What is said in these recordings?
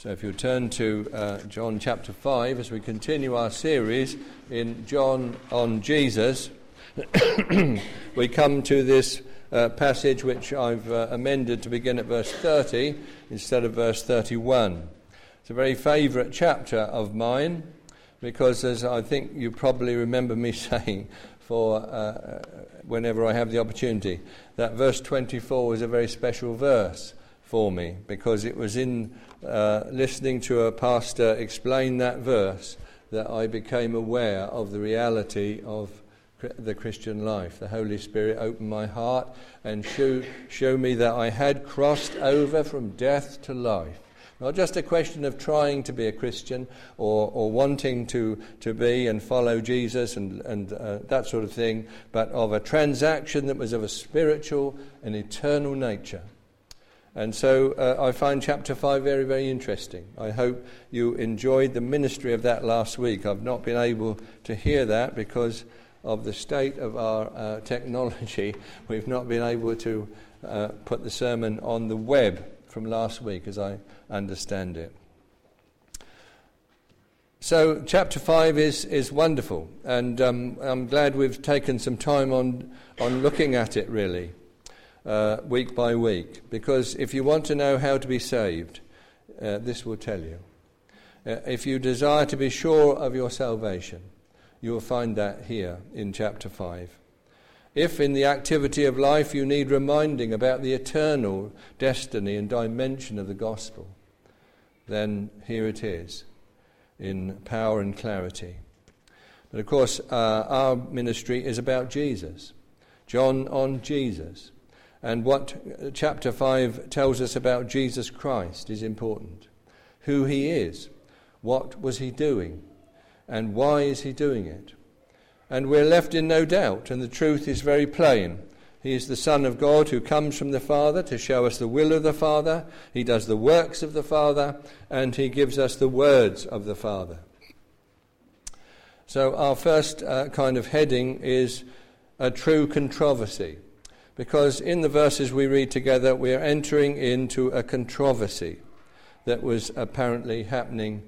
So if you turn to John chapter 5 as we continue our series in John on Jesus, we come to this passage which I've amended to begin at verse 30 instead of verse 31. It's a very favourite chapter of mine because, as I think you probably remember me saying for whenever I have the opportunity, that verse 24 was a very special verse for me because it was in listening to a pastor explain that verse that I became aware of the reality of the Christian life. The Holy Spirit opened my heart and show me that I had crossed over from death to life. Not just a question of trying to be a Christian or wanting to be and follow Jesus and that sort of thing, but of a transaction that was of a spiritual and eternal nature. And so I find chapter 5 very, very interesting. I hope you enjoyed the ministry of that last week. I've not been able to hear that because of the state of our technology. We've not been able to put the sermon on the web from last week, as I understand it. So chapter 5 is wonderful, and I'm glad we've taken some time on looking at it, really. Week by week, because if you want to know how to be saved, this will tell you. If you desire to be sure of your salvation, you will find that here in chapter 5. If in the activity of life you need reminding about the eternal destiny and dimension of the gospel, then here it is in power and clarity. But of course, our ministry is about Jesus. John on Jesus. And what chapter 5 tells us about Jesus Christ is important. Who he is, what was he doing, and why is he doing it? And we're left in no doubt, and the truth is very plain. He is the Son of God who comes from the Father to show us the will of the Father. He does the works of the Father, and he gives us the words of the Father. So our first kind of heading is a true controversy. Because in the verses we read together, we are entering into a controversy that was apparently happening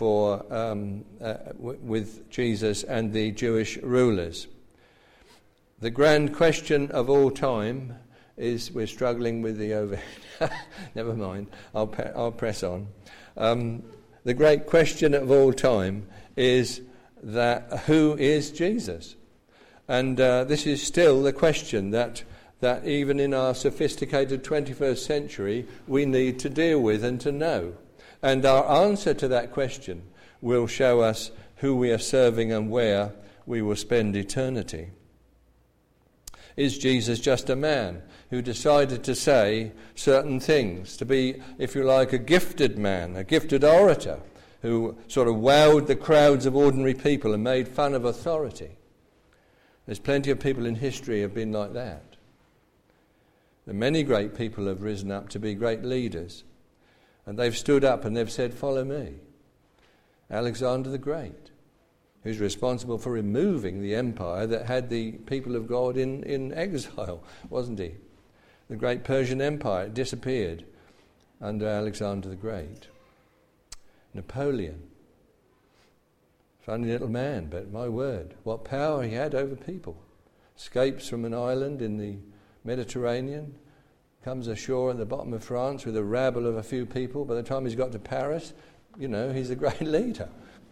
with Jesus and the Jewish rulers. The grand question of all time is, we're struggling with the overhead. Never mind, I'll press on. The great question of all time is that who is Jesus? And this is still the question that even in our sophisticated 21st century we need to deal with and to know. And our answer to that question will show us who we are serving and where we will spend eternity. Is Jesus just a man who decided to say certain things, to be, if you like, a gifted man, a gifted orator, who sort of wowed the crowds of ordinary people and made fun of authority? There's plenty of people in history who have been like that. And many great people have risen up to be great leaders. And they've stood up and they've said, follow me. Alexander the Great, who's responsible for removing the empire that had the people of God in exile, wasn't he? The great Persian Empire disappeared under Alexander the Great. Napoleon, funny little man, but my word, what power he had over people. Escapes from an island in the Mediterranean, comes ashore at the bottom of France with a rabble of a few people. By the time he's got to Paris, he's a great leader.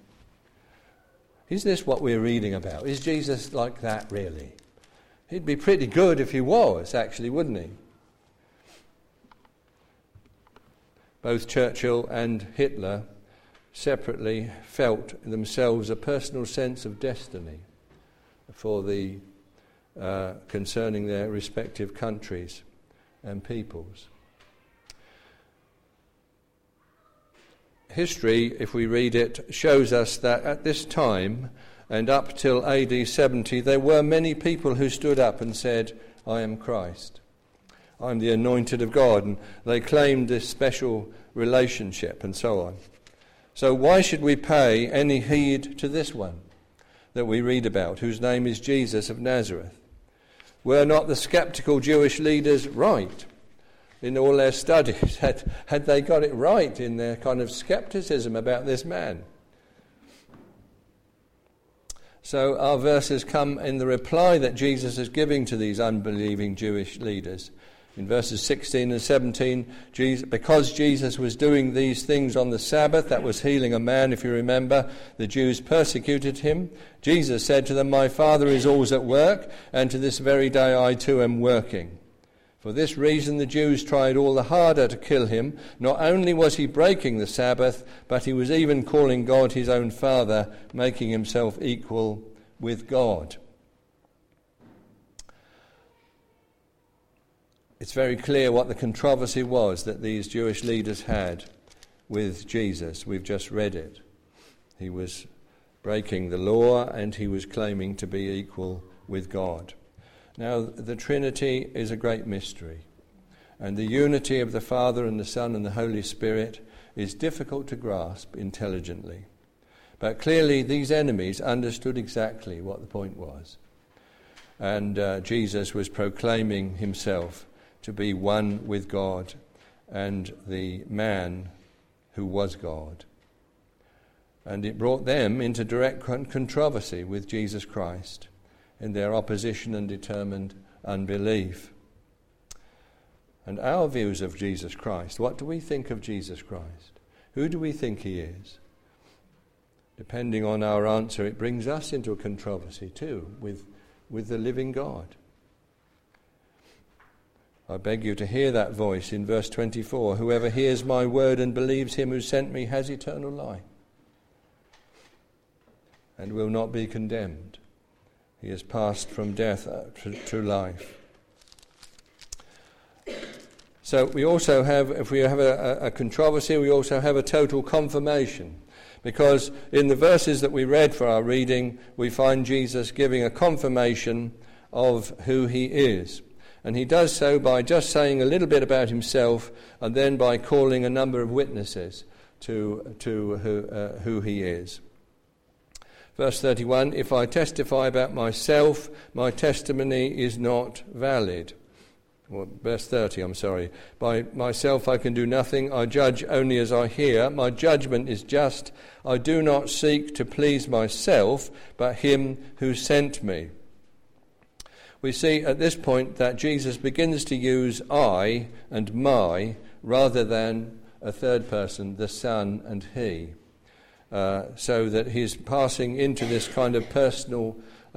Is this what we're reading about? Is Jesus like that, really? He'd be pretty good if he was, actually, wouldn't he? Both Churchill and Hitler separately felt themselves a personal sense of destiny for the concerning their respective countries and peoples. History, if we read it, shows us that at this time and up till AD 70, there were many people who stood up and said, I am Christ. I'm the anointed of God. And they claimed this special relationship and so on. So why should we pay any heed to this one that we read about, whose name is Jesus of Nazareth? Were not the skeptical Jewish leaders right? in all their studies? Had they got it right in their kind of skepticism about this man? So our verses come in the reply that Jesus is giving to these unbelieving Jewish leaders. In verses 16 and 17, because Jesus was doing these things on the Sabbath, that was healing a man, if you remember, the Jews persecuted him. Jesus said to them, "My Father is always at work, and to this very day I too am working." For this reason the Jews tried all the harder to kill him. Not only was he breaking the Sabbath, but he was even calling God his own Father, making himself equal with God. It's very clear what the controversy was that these Jewish leaders had with Jesus. We've just read it. He was breaking the law and he was claiming to be equal with God. Now, the Trinity is a great mystery, and the unity of the Father and the Son and the Holy Spirit is difficult to grasp intelligently. But clearly these enemies understood exactly what the point was. And Jesus was proclaiming himself to be one with God and the man who was God. And it brought them into direct controversy with Jesus Christ in their opposition and determined unbelief. And our views of Jesus Christ, what do we think of Jesus Christ? Who do we think he is? Depending on our answer, it brings us into a controversy too with the living God. I beg you to hear that voice in verse 24. Whoever hears my word and believes him who sent me has eternal life and will not be condemned. He has passed from death to life. So we also have, if we have a controversy, we also have a total confirmation. Because in the verses that we read for our reading, we find Jesus giving a confirmation of who he is. And he does so by just saying a little bit about himself and then by calling a number of witnesses to who he is. Verse 31, if I testify about myself, my testimony is not valid. Well, verse 30, I'm sorry. By myself I can do nothing. I judge only as I hear. My judgment is just. I do not seek to please myself, but him who sent me. We see at this point that Jesus begins to use I and my rather than a third person, the Son and he. So that he's passing into this kind of personal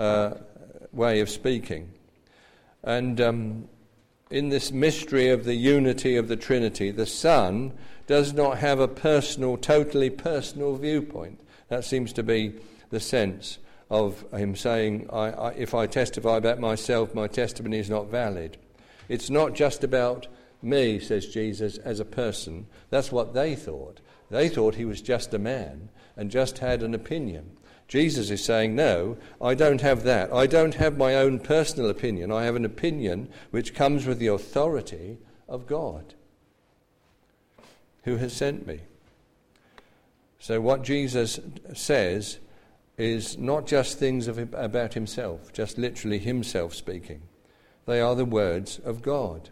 way of speaking. And in this mystery of the unity of the Trinity, the Son does not have a totally personal viewpoint. That seems to be the sense of him saying, if I testify about myself, my testimony is not valid. It's not just about me, says Jesus, as a person. That's what they thought. They thought he was just a man and just had an opinion. Jesus is saying, no, I don't have that. I don't have my own personal opinion. I have an opinion which comes with the authority of God, who has sent me. So what Jesus says is not just things about himself, just literally himself speaking. They are the words of God.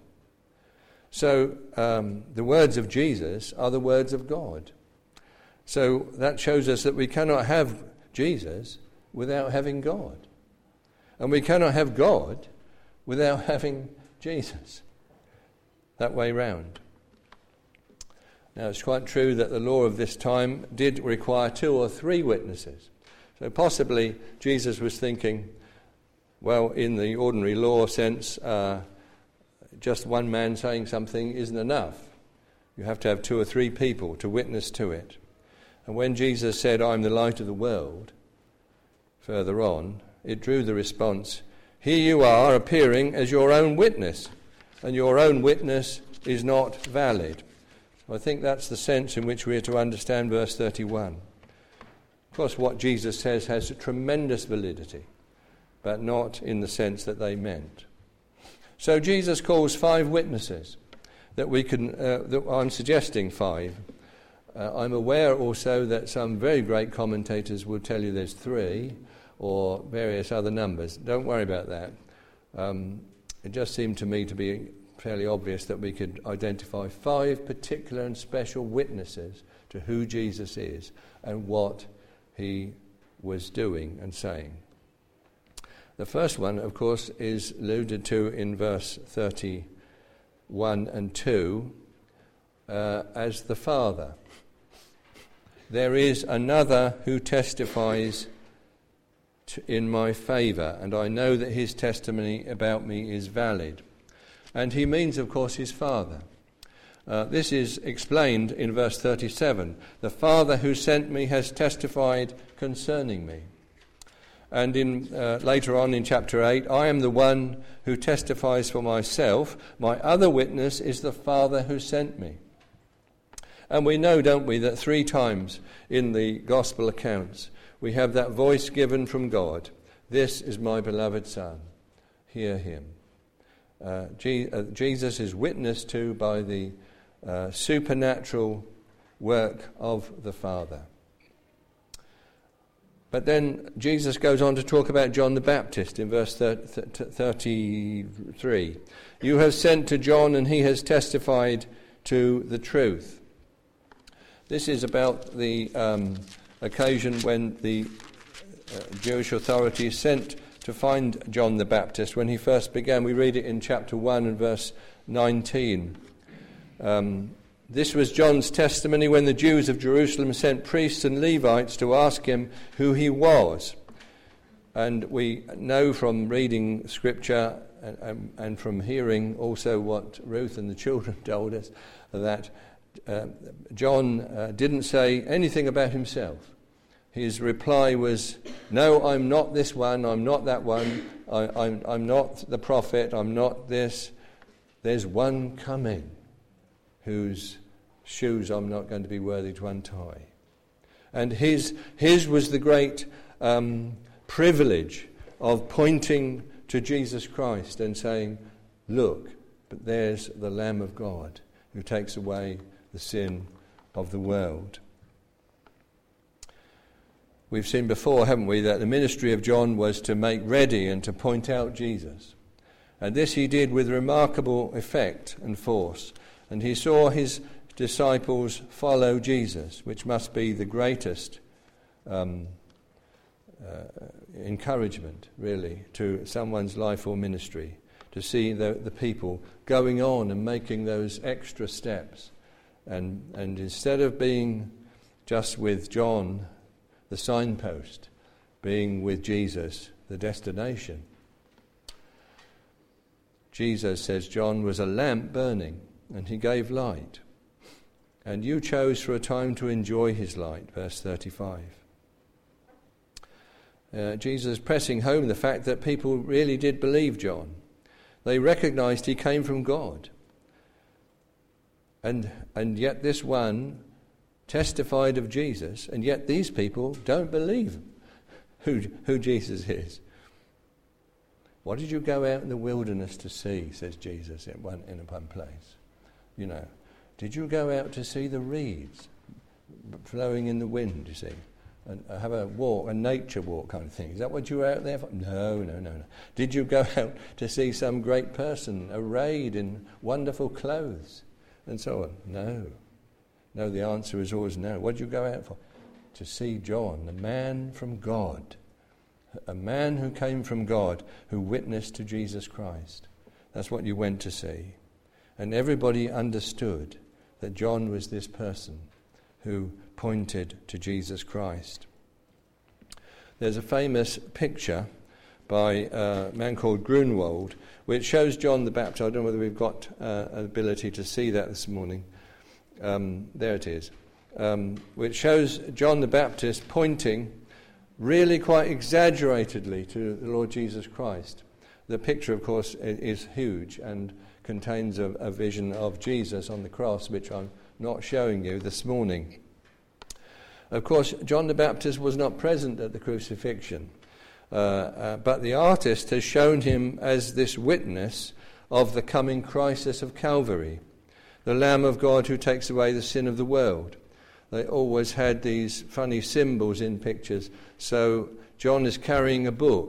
So the words of Jesus are the words of God. So that shows us that we cannot have Jesus without having God. And we cannot have God without having Jesus. That way round. Now it's quite true that the law of this time did require 2 or 3 witnesses. So possibly Jesus was thinking, well, in the ordinary law sense, just one man saying something isn't enough. You have to have 2 or 3 people to witness to it. And when Jesus said, I'm the light of the world, further on, it drew the response, here you are appearing as your own witness, and your own witness is not valid. So I think that's the sense in which we are to understand verse 31. Of course, what Jesus says has a tremendous validity, but not in the sense that they meant. So Jesus calls 5 witnesses that we can, I'm suggesting 5. I'm aware also that some very great commentators will tell you there's 3 or various other numbers. Don't worry about that. It just seemed to me to be fairly obvious that we could identify 5 particular and special witnesses to who Jesus is and what he was doing and saying. The first one, of course, is alluded to in verse 31 and 2 as the Father. There is another who testifies in my favour, and I know that his testimony about me is valid. And he means, of course, his Father. This is explained in verse 37. The Father who sent me has testified concerning me. And later on in chapter 8, I am the one who testifies for myself. My other witness is the Father who sent me. And we know, don't we, that 3 times in the gospel accounts we have that voice given from God. This is my beloved Son. Hear him. Jesus is witnessed to by the supernatural work of the Father. But then Jesus goes on to talk about John the Baptist in verse 33. You have sent to John, and he has testified to the truth. This is about the occasion when the Jewish authorities sent to find John the Baptist when he first began. We read it in chapter 1 and verse 19. This was John's testimony when the Jews of Jerusalem sent priests and Levites to ask him who he was. And we know from reading Scripture and from hearing also what Ruth and the children told us that John didn't say anything about himself. His reply was, no, I'm not this one, I'm not that one, I'm not the prophet, I'm not this. There's one coming whose shoes I'm not going to be worthy to untie. And his was the great privilege of pointing to Jesus Christ and saying, look, but there's the Lamb of God who takes away the sin of the world. We've seen before, haven't we, that the ministry of John was to make ready and to point out Jesus. And this he did with remarkable effect and force. And he saw his disciples follow Jesus, which must be the greatest encouragement, really, to someone's life or ministry, to see the people going on and making those extra steps. And instead of being just with John, the signpost, being with Jesus, the destination. Jesus says John was a lamp burning, and he gave light. And you chose for a time to enjoy his light, verse 35. Jesus pressing home the fact that people really did believe John. They recognized he came from God. And yet this one testified of Jesus, and yet these people don't believe who Jesus is. What did you go out in the wilderness to see, says Jesus in one place. You know, did you go out to see the reeds flowing in the wind, you see, and have a walk, a nature walk kind of thing? Is that what you were out there for? No. Did you go out to see some great person arrayed in wonderful clothes and so on? No, the answer is always no. What did you go out for? To see John, the man from God, a man who came from God, who witnessed to Jesus Christ. That's what you went to see. And everybody understood that John was this person who pointed to Jesus Christ. There's a famous picture by a man called Grunwald, which shows John the Baptist. I don't know whether we've got an ability to see that this morning. There it is. Which shows John the Baptist pointing really quite exaggeratedly to the Lord Jesus Christ. The picture, of course, is huge and contains a vision of Jesus on the cross, which I'm not showing you this morning. Of course, John the Baptist was not present at the crucifixion, but the artist has shown him as this witness of the coming crisis of Calvary, the Lamb of God who takes away the sin of the world. They always had these funny symbols in pictures. So John is carrying a book,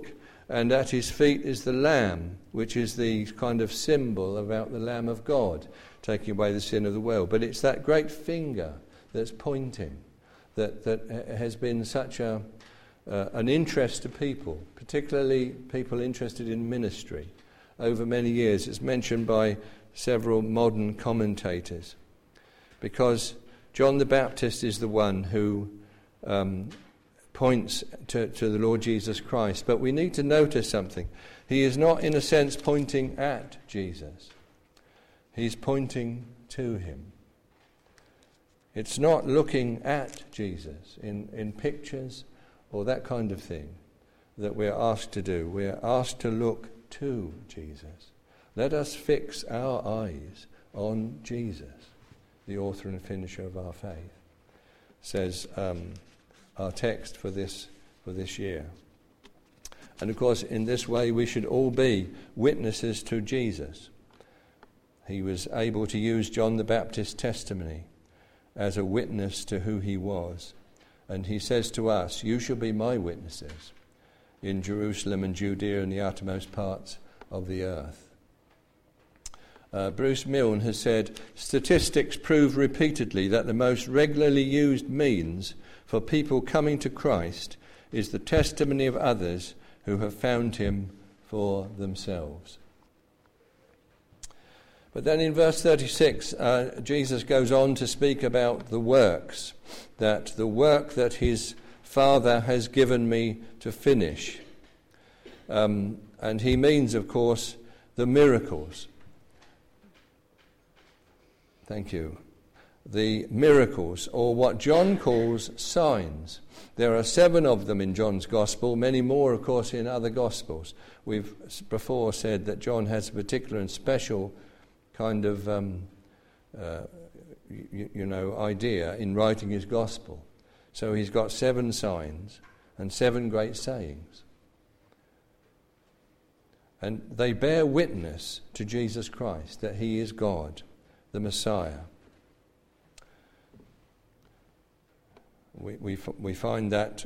and at his feet is the Lamb, which is the kind of symbol about the Lamb of God, taking away the sin of the world. But it's that great finger that's pointing that has been such an interest to people, particularly people interested in ministry, over many years. It's mentioned by several modern commentators, because John the Baptist is the one who points to the Lord Jesus Christ. But we need to notice something. He is not, in a sense, pointing at Jesus. He's pointing to him. It's not looking at Jesus in pictures or that kind of thing that we're asked to do. We're asked to look to Jesus. Let us fix our eyes on Jesus, the author and finisher of our faith, says our text for this year. And of course, in this way, we should all be witnesses to Jesus. He was able to use John the Baptist's testimony as a witness to who he was. And he says to us, you shall be my witnesses in Jerusalem and Judea and the uttermost parts of the earth. Bruce Milne has said, statistics prove repeatedly that the most regularly used means for people coming to Christ is the testimony of others who have found him for themselves. But then in verse 36, Jesus goes on to speak about the works, that the work that his Father has given me to finish. And he means, of course, the miracles. Thank you. The miracles, or what John calls signs. There are 7 of them in John's Gospel, many more, of course, in other Gospels. We've before said that John has a particular and special kind of, idea in writing his Gospel. So he's got 7 signs and 7 great sayings. And they bear witness to Jesus Christ, that he is God, the Messiah. We find that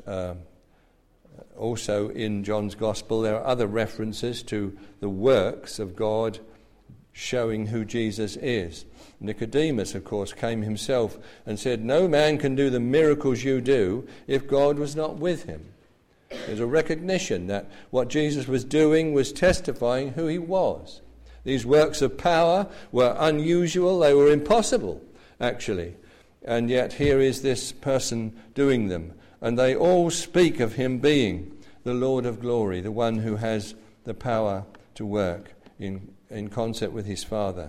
also in John's Gospel. There are other references to the works of God showing who Jesus is. Nicodemus, of course, came himself and said, no man can do the miracles you do if God was not with him. There's a recognition that what Jesus was doing was testifying who he was. These works of power were unusual, they were impossible, actually. And yet here is this person doing them. And they all speak of him being the Lord of glory, the one who has the power to work in concert with his Father.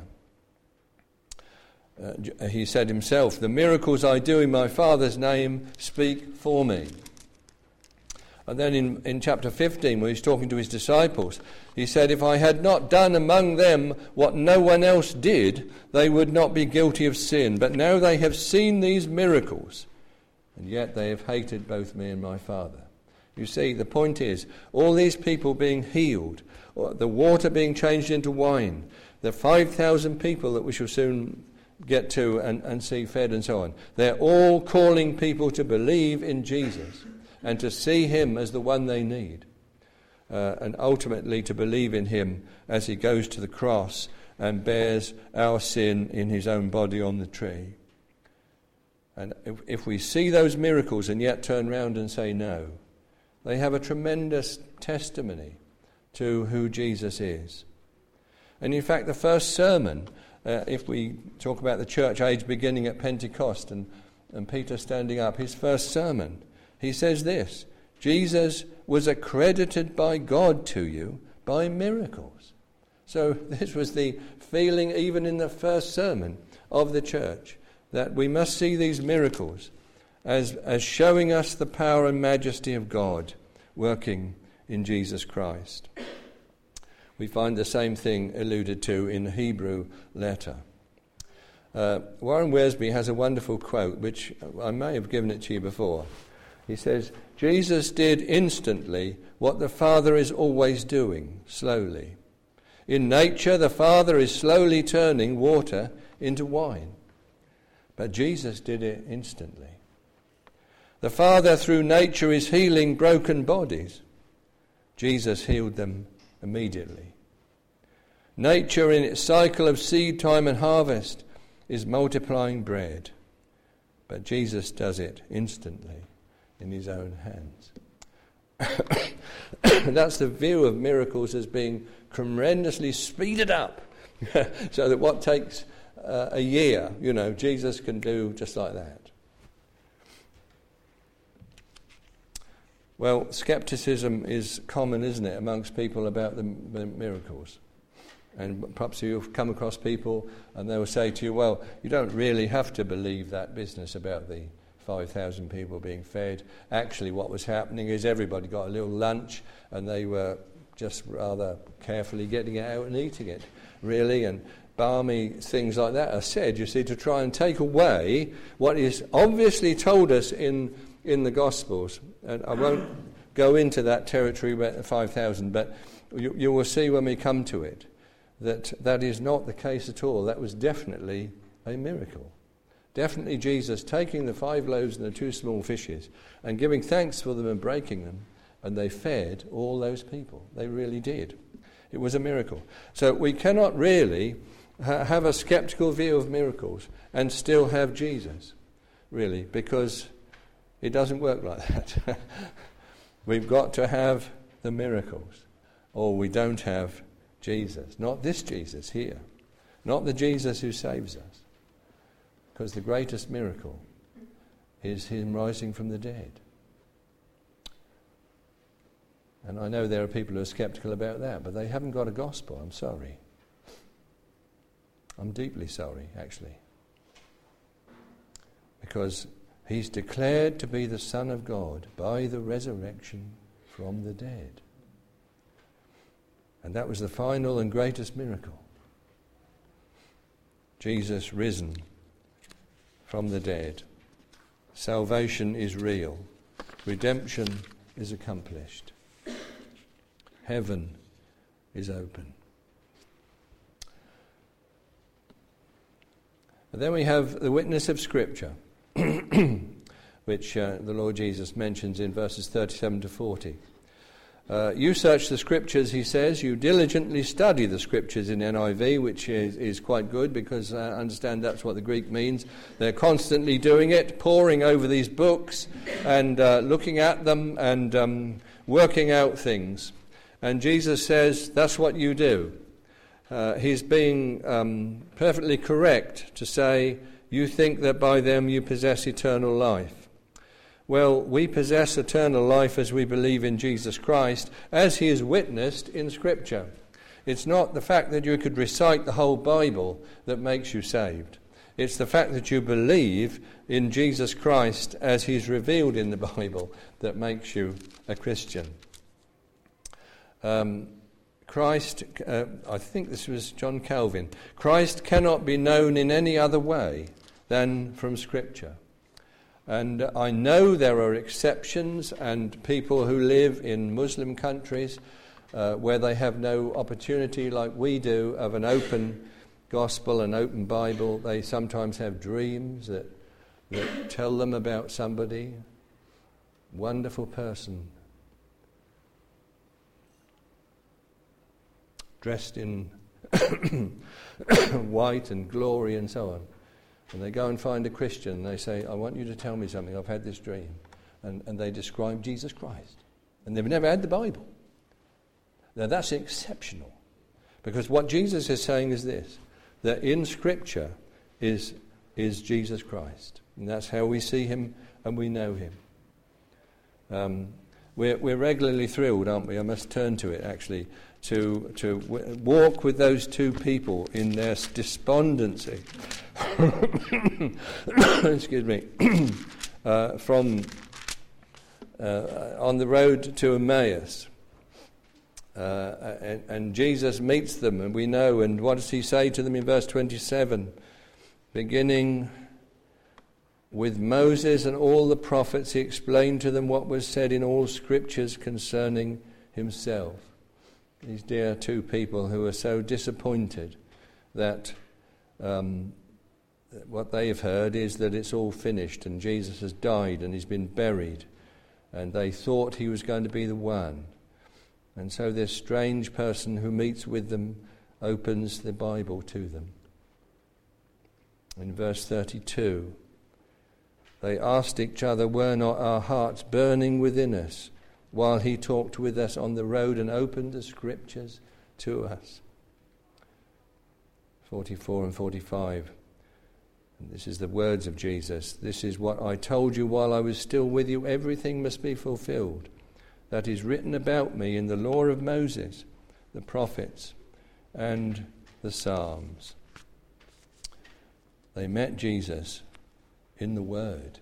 He said himself, the miracles I do in my Father's name speak for me. And then in chapter 15, when he's talking to his disciples, he said, if I had not done among them what no one else did, they would not be guilty of sin. But now they have seen these miracles, and yet they have hated both me and my Father. You see, the point is, all these people being healed, the water being changed into wine, the 5,000 people that we shall soon get to and see fed and so on, they're all calling people to believe in Jesus and to see him as the one they need, and ultimately to believe in him as he goes to the cross and bears our sin in his own body on the tree. And if we see those miracles and yet turn round and say no, they have a tremendous testimony to who Jesus is. And in fact, the first sermon, if we talk about the church age beginning at Pentecost and Peter standing up, his first sermon, he says this, Jesus was accredited by God to you by miracles. So this was the feeling even in the first sermon of the church, that we must see these miracles as showing us the power and majesty of God working in Jesus Christ. We find the same thing alluded to in the Hebrew letter. Warren Wiersbe has a wonderful quote, which I may have given it to you before. He says, Jesus did instantly what the Father is always doing, slowly. In nature, the Father is slowly turning water into wine. But Jesus did it instantly. The Father, through nature, is healing broken bodies. Jesus healed them immediately. Nature in its cycle of seed time and harvest is multiplying bread, but Jesus does it instantly in his own hands. That's the view of miracles as being tremendously speeded up, so that what takes a year, Jesus can do just like that. Well, skepticism is common, isn't it, amongst people about the miracles. And perhaps you've come across people and they will say to you, well, you don't really have to believe that business about the 5,000 people being fed. Actually, what was happening is everybody got a little lunch and they were just rather carefully getting it out and eating it, really. And balmy things like that are said, you see, to try and take away what is obviously told us in the Gospels. And I won't go into that territory about the 5,000, but you will see when we come to it that is not the case at all. That was definitely a miracle. Definitely Jesus taking the 5 loaves and the 2 small fishes and giving thanks for them and breaking them, and they fed all those people. They really did. It was a miracle. So we cannot really have a skeptical view of miracles and still have Jesus, really, because it doesn't work like that. We've got to have the miracles, or we don't have Jesus. Not this Jesus here. Not the Jesus who saves us. Because the greatest miracle is him rising from the dead. And I know there are people who are skeptical about that, but they haven't got a gospel. I'm sorry. I'm deeply sorry, actually. Because he's declared to be the Son of God by the resurrection from the dead. And that was the final and greatest miracle. Jesus risen from the dead. Salvation is real. Redemption is accomplished. Heaven is open. And then we have the witness of Scripture, which the Lord Jesus mentions in verses 37 to 40. You search the Scriptures, he says. You diligently study the Scriptures in NIV, which is quite good because I understand that's what the Greek means. They're constantly doing it, poring over these books and looking at them and working out things. And Jesus says that's what you do. He's being perfectly correct to say you think that by them you possess eternal life. Well, we possess eternal life as we believe in Jesus Christ, as he is witnessed in Scripture. It's not the fact that you could recite the whole Bible that makes you saved. It's the fact that you believe in Jesus Christ as he's revealed in the Bible that makes you a Christian. Christ, I think this was John Calvin, Christ cannot be known in any other way than from Scripture. And I know there are exceptions and people who live in Muslim countries where they have no opportunity like we do of an open gospel, an open Bible. They sometimes have dreams that tell them about somebody, wonderful person, dressed in white and glory and so on. And they go and find a Christian and they say, I want you to tell me something, I've had this dream. And they describe Jesus Christ. And they've never had the Bible. Now that's exceptional. Because what Jesus is saying is this, that in Scripture is Jesus Christ. And that's how we see him and we know him. We're regularly thrilled, aren't we? I must turn to it actually, to walk with those two people in their despondency. Excuse me. From on the road to Emmaus. And Jesus meets them, and we know, and what does he say to them in verse 27? Beginning with Moses and all the prophets, he explained to them what was said in all scriptures concerning himself. These dear two people who are so disappointed that what they've heard is that it's all finished and Jesus has died and he's been buried, and they thought he was going to be the one. And so this strange person who meets with them opens the Bible to them. In verse 32, they asked each other, "Were not our hearts burning within us while he talked with us on the road and opened the scriptures to us?" 44 and 45. And this is the words of Jesus. "This is what I told you while I was still with you. Everything must be fulfilled that is written about me in the law of Moses, the prophets, and the Psalms." They met Jesus in the Word.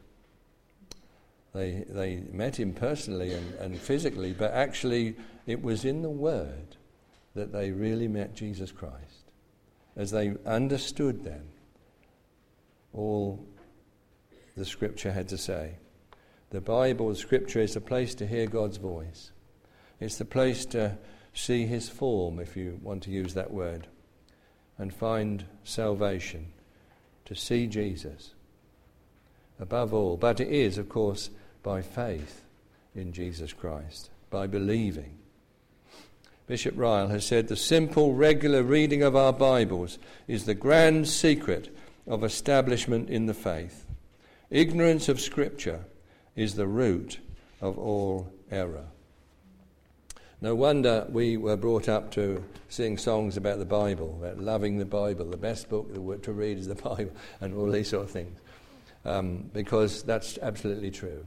They met him personally and physically, but actually it was in the Word that they really met Jesus Christ, as they understood then all the Scripture had to say. The Bible, the Scripture, is a place to hear God's voice. It's the place to see his form, if you want to use that word, and find salvation, to see Jesus above all. But it is, of course, by faith in Jesus Christ, by believing. Bishop Ryle has said, "The simple, regular reading of our Bibles is the grand secret of establishment in the faith. Ignorance of Scripture is the root of all error." No wonder we were brought up to sing songs about the Bible, about loving the Bible. The best book to read is the Bible, and all these sort of things, because that's absolutely true.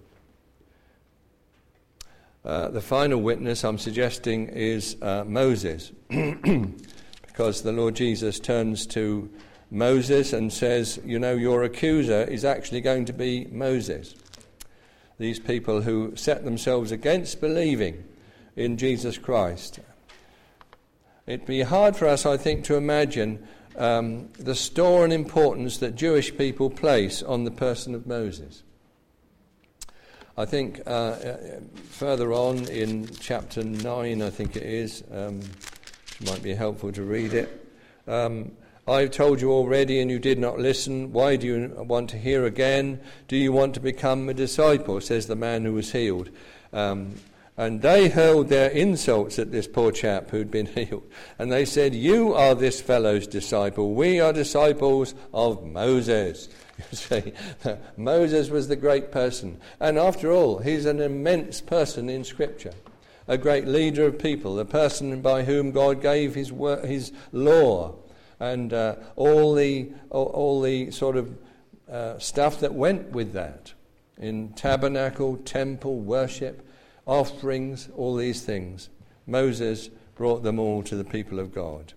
The final witness I'm suggesting is Moses, because the Lord Jesus turns to Moses and says, "You know, your accuser is actually going to be Moses." These people who set themselves against believing in Jesus Christ. It'd be hard for us, I think, to imagine the store and importance that Jewish people place on the person of Moses. I think further on in chapter 9, I think it is, it might be helpful to read it. "I've told you already and you did not listen. Why do you want to hear again? Do you want to become a disciple?" says the man who was healed. And they hurled their insults at this poor chap who'd been healed. And they said, "You are this fellow's disciple. We are disciples of Moses." You see, Moses was the great person. And after all, he's an immense person in Scripture. A great leader of people, a person by whom God gave his law, and all the sort of stuff that went with that, in tabernacle, temple, worship, offerings, all these things. Moses brought them all to the people of God.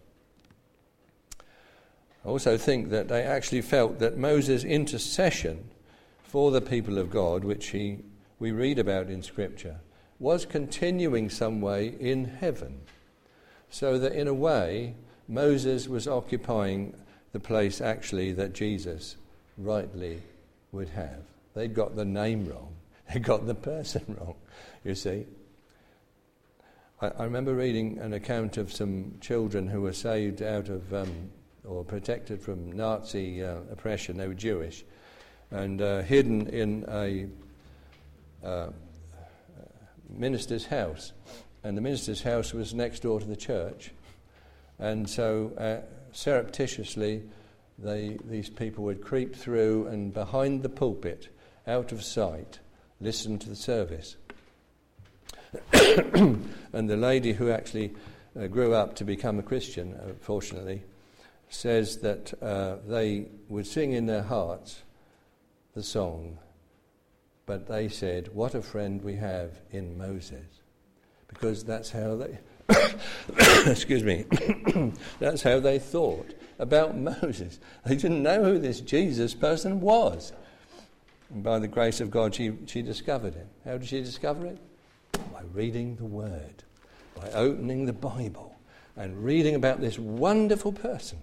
I also think that they actually felt that Moses' intercession for the people of God, which we read about in Scripture, was continuing some way in heaven. So that in a way, Moses was occupying the place actually that Jesus rightly would have. They'd got the name wrong. They got the person wrong, you see. I remember reading an account of some children who were saved out of, or protected from Nazi oppression. They were Jewish, and hidden in a minister's house. And the minister's house was next door to the church. And so surreptitiously, these people would creep through and behind the pulpit, out of sight, listen to the service. And the lady who actually grew up to become a Christian, fortunately, says that they would sing in their hearts the song, but they said, "What a friend we have in Moses," because that's how they excuse me that's how they thought about Moses. They didn't know who this Jesus person was. And by the grace of God, she discovered him. How did she discover it? By reading the Word, by opening the Bible and reading about this wonderful person.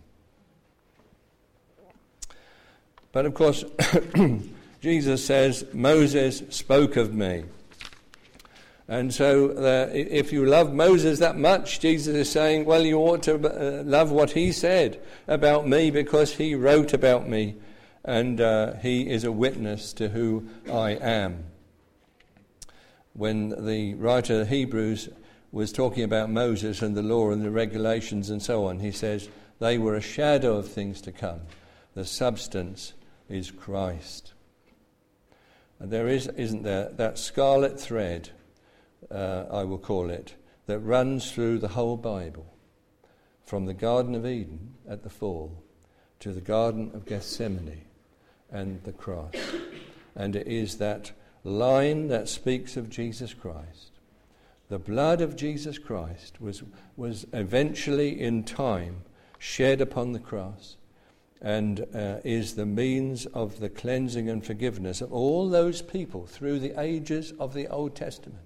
But of course, Jesus says, "Moses spoke of me." And so if you love Moses that much, Jesus is saying, well, you ought to love what he said about me, because he wrote about me, and he is a witness to who I am. When the writer of Hebrews was talking about Moses and the law and the regulations and so on. He says, they were a shadow of things to come. The substance is Christ. And there isn't there, that scarlet thread, I will call it, that runs through the whole Bible, from the Garden of Eden at the fall to the Garden of Gethsemane and the cross. And it is that line that speaks of Jesus Christ. The blood of Jesus Christ was eventually in time shed upon the cross, and is the means of the cleansing and forgiveness of all those people through the ages of the Old Testament,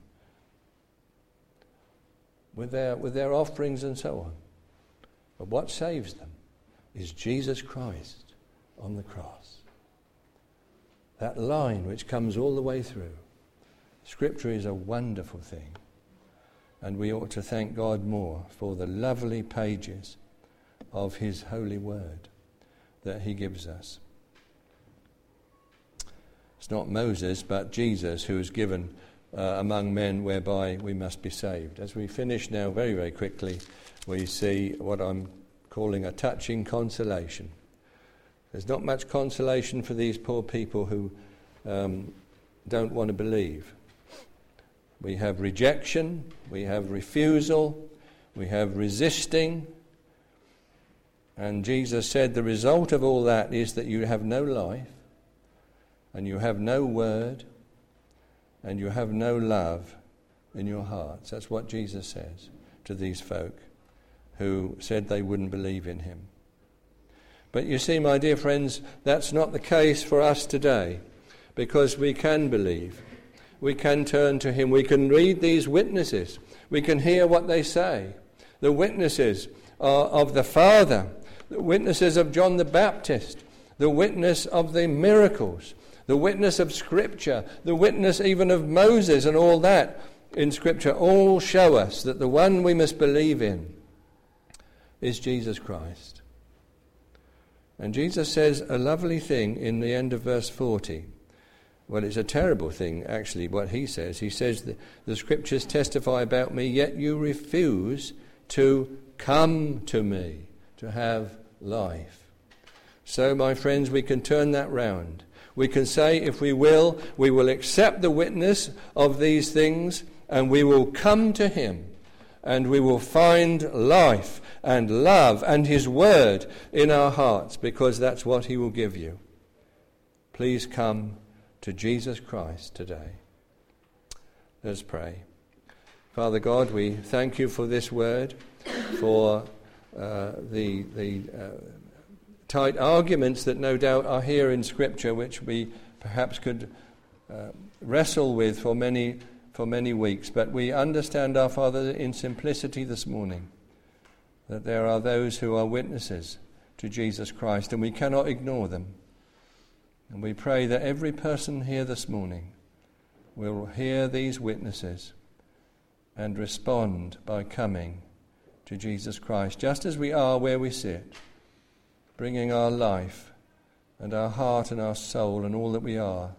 with their offerings and so on. But what saves them is Jesus Christ on the cross. That line which comes all the way through. Scripture is a wonderful thing, and we ought to thank God more for the lovely pages of his holy word that he gives us. It's not Moses, but Jesus who is given among men whereby we must be saved. As we finish now very, very quickly, we see what I'm calling a touching consolation. There's not much consolation for these poor people who don't want to believe. We have rejection, we have refusal, we have resisting. And Jesus said the result of all that is that you have no life, and you have no word, and you have no love in your hearts. That's what Jesus says to these folk who said they wouldn't believe in him. But you see, my dear friends, that's not the case for us today, because we can believe. We can turn to him. We can read these witnesses. We can hear what they say. The witnesses are of the Father, the witnesses of John the Baptist, the witness of the miracles, the witness of Scripture, the witness even of Moses, and all that in Scripture all show us that the one we must believe in is Jesus Christ. And Jesus says a lovely thing in the end of verse 40. Well, it's a terrible thing, actually, what he says. He says, the Scriptures testify about me, yet you refuse to come to me to have life. So, my friends, we can turn that round. We can say, if we will accept the witness of these things, and we will come to him, and we will find life and love and his word in our hearts, because that's what he will give you. Please come to Jesus Christ today. Let's pray. Father God, we thank you for this word, for the tight arguments that no doubt are here in Scripture, which we perhaps could wrestle with for many weeks. But we understand, our Father, in simplicity this morning, that there are those who are witnesses to Jesus Christ, and we cannot ignore them. And we pray that every person here this morning will hear these witnesses and respond by coming to Jesus Christ, just as we are where we sit, bringing our life and our heart and our soul and all that we are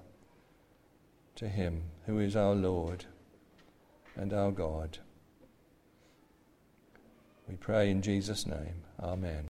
to him who is our Lord and our God. We pray in Jesus' name. Amen.